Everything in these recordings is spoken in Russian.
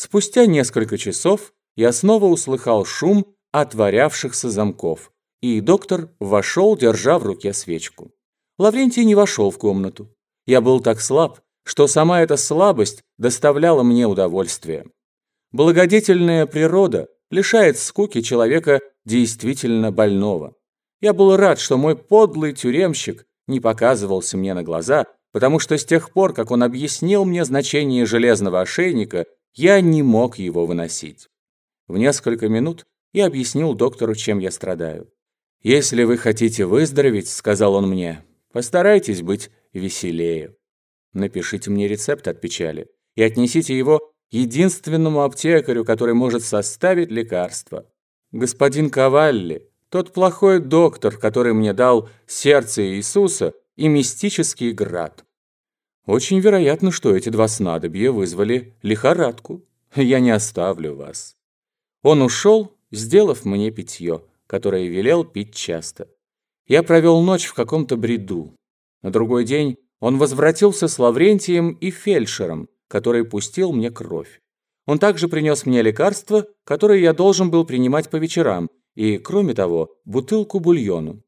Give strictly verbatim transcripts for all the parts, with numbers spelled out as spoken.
Спустя несколько часов я снова услыхал шум отворявшихся замков, и доктор вошел, держа в руке свечку. Лаврентий не вошел в комнату. Я был так слаб, что сама эта слабость доставляла мне удовольствие. Благодетельная природа лишает скуки человека действительно больного. Я был рад, что мой подлый тюремщик не показывался мне на глаза, потому что с тех пор, как он объяснил мне значение железного ошейника, я не мог его выносить. В несколько минут я объяснил доктору, чем я страдаю. «Если вы хотите выздороветь, — сказал он мне, — постарайтесь быть веселее. Напишите мне рецепт от печали и отнесите его единственному аптекарю, который может составить лекарство. Господин Кавалли, тот плохой доктор, который мне дал сердце Иисуса и мистический град. Очень вероятно, что эти два снадобья вызвали лихорадку. Я не оставлю вас». Он ушел, сделав мне питье, которое велел пить часто. Я провел ночь в каком-то бреду. На другой день он возвратился с Лаврентием и фельдшером, который пустил мне кровь. Он также принес мне лекарства, которые я должен был принимать по вечерам, и, кроме того, бутылку бульону.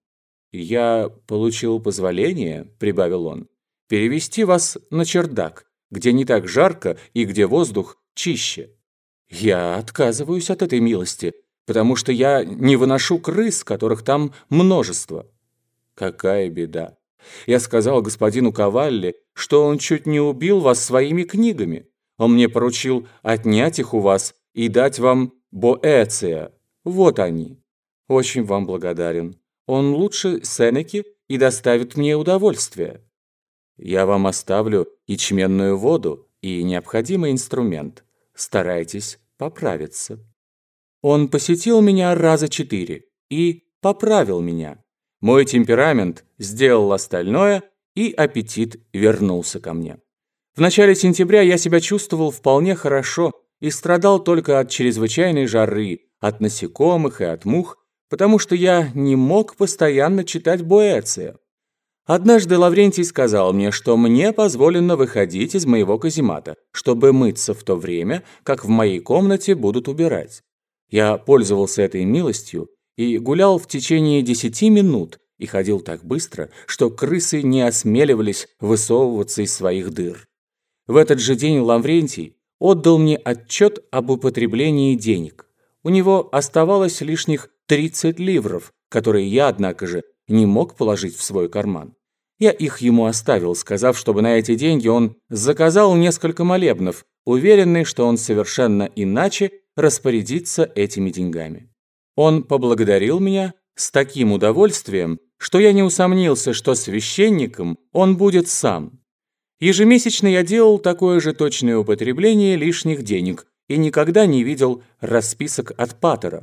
«Я получил позволение, — прибавил он, — перевести вас на чердак, где не так жарко и где воздух чище. Я отказываюсь от этой милости, потому что я не выношу крыс, которых там множество». «Какая беда! Я сказал господину Кавалли, что он чуть не убил вас своими книгами. Он мне поручил отнять их у вас и дать вам Боэция. Вот они. Очень вам благодарен. Он лучше Сенеки и доставит мне удовольствие. Я вам оставлю ячменную воду и необходимый инструмент. Старайтесь поправиться». Он посетил меня раза четыре и поправил меня. Мой темперамент сделал остальное, и аппетит вернулся ко мне. В начале сентября я себя чувствовал вполне хорошо и страдал только от чрезвычайной жары, от насекомых и от мух, потому что я не мог постоянно читать Боэция. Однажды Лаврентий сказал мне, что мне позволено выходить из моего каземата, чтобы мыться в то время, как в моей комнате будут убирать. Я пользовался этой милостью и гулял в течение десяти минут и ходил так быстро, что крысы не осмеливались высовываться из своих дыр. В этот же день Лаврентий отдал мне отчет об употреблении денег. У него оставалось лишних тридцать ливров, которые я, однако же, не мог положить в свой карман. Я их ему оставил, сказав, чтобы на эти деньги он заказал несколько молебнов, уверенный, что он совершенно иначе распорядится этими деньгами. Он поблагодарил меня с таким удовольствием, что я не усомнился, что священником он будет сам. Ежемесячно я делал такое же точное употребление лишних денег и никогда не видел расписок от патера.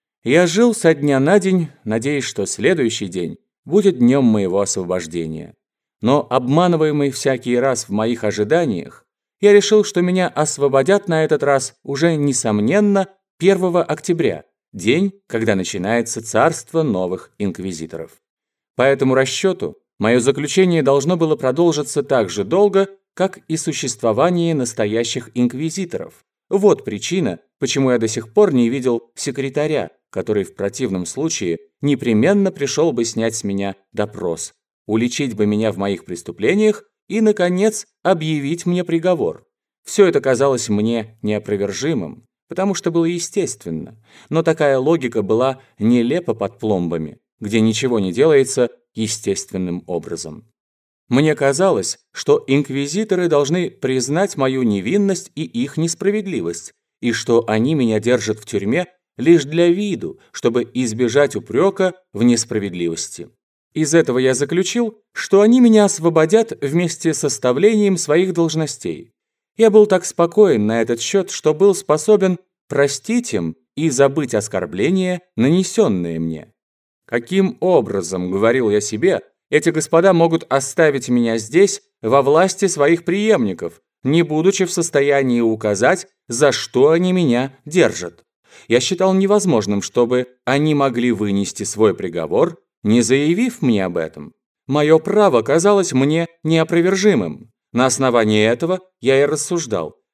Я жил со дня на день, надеясь, что следующий день будет днем моего освобождения. Но, обманываемый всякий раз в моих ожиданиях, я решил, что меня освободят на этот раз уже, несомненно, первого октября, день, когда начинается царство новых инквизиторов. По этому расчету мое заключение должно было продолжиться так же долго, как и существование настоящих инквизиторов. Вот причина, почему я до сих пор не видел секретаря, который в противном случае непременно пришел бы снять с меня допрос, уличить бы меня в моих преступлениях и, наконец, объявить мне приговор. Все это казалось мне неопровержимым, потому что было естественно, но такая логика была нелепа под пломбами, где ничего не делается естественным образом. Мне казалось, что инквизиторы должны признать мою невинность и их несправедливость, и что они меня держат в тюрьме лишь для виду, чтобы избежать упрека в несправедливости. Из этого я заключил, что они меня освободят вместе с составлением своих должностей. Я был так спокоен на этот счет, что был способен простить им и забыть оскорбления, нанесенные мне. Каким образом, говорил я себе, эти господа могут оставить меня здесь во власти своих преемников, не будучи в состоянии указать, за что они меня держат? Я считал невозможным, чтобы они могли вынести свой приговор, не заявив мне об этом. Мое право казалось мне неопровержимым. На основании этого я и рассуждал.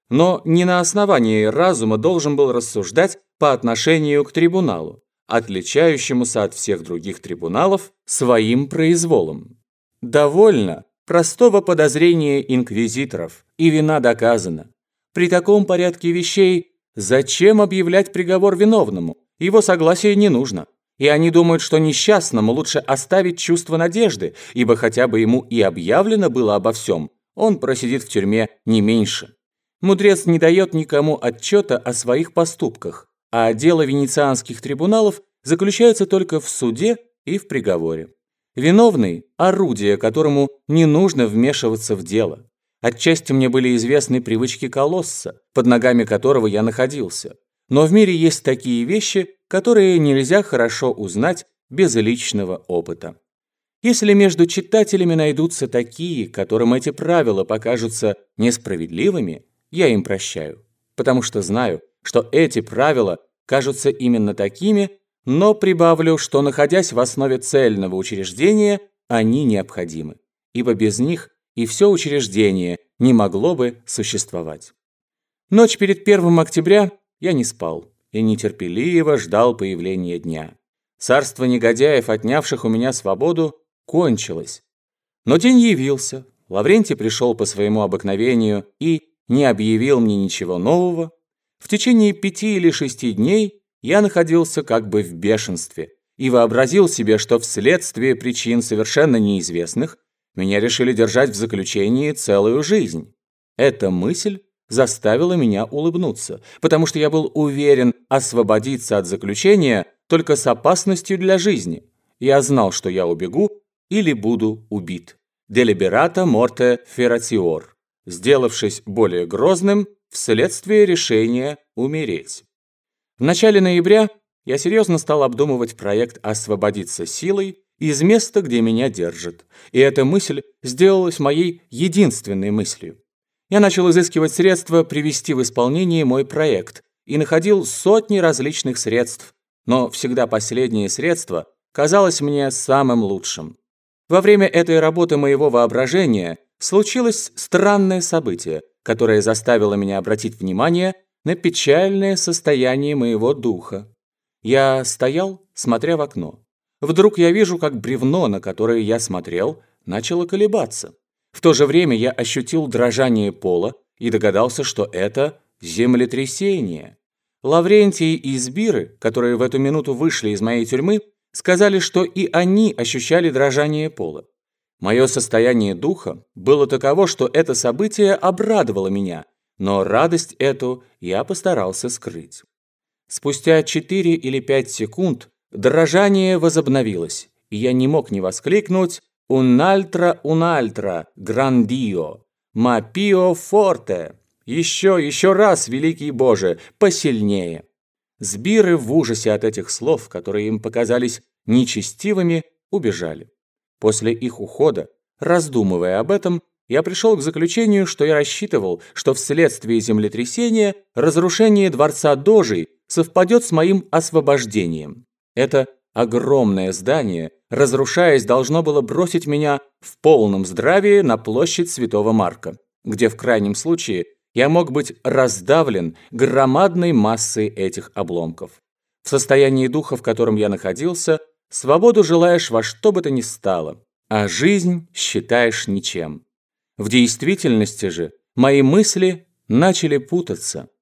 но не на основании разума должен был рассуждать по отношению к трибуналу, отличающемуся от всех других трибуналов своим произволом. Довольно простого подозрения инквизиторов, и вина доказана. При таком порядке вещей зачем объявлять приговор виновному? Его согласия не нужно. И они думают, что несчастному лучше оставить чувство надежды, ибо хотя бы ему и объявлено было обо всем, он просидит в тюрьме не меньше. Мудрец не дает никому отчета о своих поступках, а дело венецианских трибуналов заключается только в суде и в приговоре. Виновный – орудие, которому не нужно вмешиваться в дело. Отчасти мне были известны привычки колосса, под ногами которого я находился. Но в мире есть такие вещи, которые нельзя хорошо узнать без личного опыта. Если между читателями найдутся такие, которым эти правила покажутся несправедливыми, я им прощаю, потому что знаю, что эти правила кажутся именно такими, но прибавлю, что, находясь в основе цельного учреждения, они необходимы, ибо без них и все учреждение не могло бы существовать. Ночь перед первым октября я не спал и нетерпеливо ждал появления дня. Царство негодяев, отнявших у меня свободу, кончилось. Но день явился, Лаврентий пришел по своему обыкновению и не объявил мне ничего нового. В течение пяти или шести дней я находился как бы в бешенстве и вообразил себе, что вследствие причин совершенно неизвестных меня решили держать в заключении целую жизнь. Эта мысль заставила меня улыбнуться, потому что я был уверен освободиться от заключения только с опасностью для жизни. Я знал, что я убегу или буду убит. Deliberata morte feratior, сделавшись более грозным вследствие решения умереть. В начале ноября я серьезно стал обдумывать проект освободиться силой из места, где меня держат, и эта мысль сделалась моей единственной мыслью. Я начал изыскивать средства привести в исполнение мой проект и находил сотни различных средств, но всегда последнее средство казалось мне самым лучшим. Во время этой работы моего воображения случилось странное событие, которое заставило меня обратить внимание на печальное состояние моего духа. Я стоял, смотря в окно. Вдруг я вижу, как бревно, на которое я смотрел, начало колебаться. В то же время я ощутил дрожание пола и догадался, что это землетрясение. Лаврентий и Сбиры, которые в эту минуту вышли из моей тюрьмы, сказали, что и они ощущали дрожание пола. Мое состояние духа было таково, что это событие обрадовало меня, но радость эту я постарался скрыть. Спустя четыре или пять секунд дрожание возобновилось, и я не мог не воскликнуть «Un'altra, un'altra, grandio, ma più forte». «Еще, еще раз, великий Боже, посильнее!» Сбиры в ужасе от этих слов, которые им показались нечестивыми, убежали. После их ухода, раздумывая об этом, я пришел к заключению, что я рассчитывал, что вследствие землетрясения разрушение дворца Дожей совпадет с моим освобождением. Это огромное здание, разрушаясь, должно было бросить меня в полном здравии на площадь Святого Марка, где в крайнем случае я мог быть раздавлен громадной массой этих обломков. В состоянии духа, в котором я находился, свободу желаешь во что бы то ни стало, а жизнь считаешь ничем. В действительности же мои мысли начали путаться.